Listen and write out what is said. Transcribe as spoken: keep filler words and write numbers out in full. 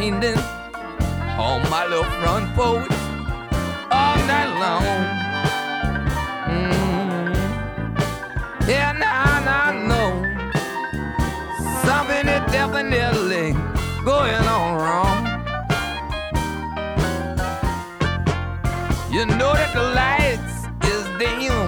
standing on my little front porch all night long. Mm. Yeah, now, now I know something is definitely going on wrong. You know that the lights is dim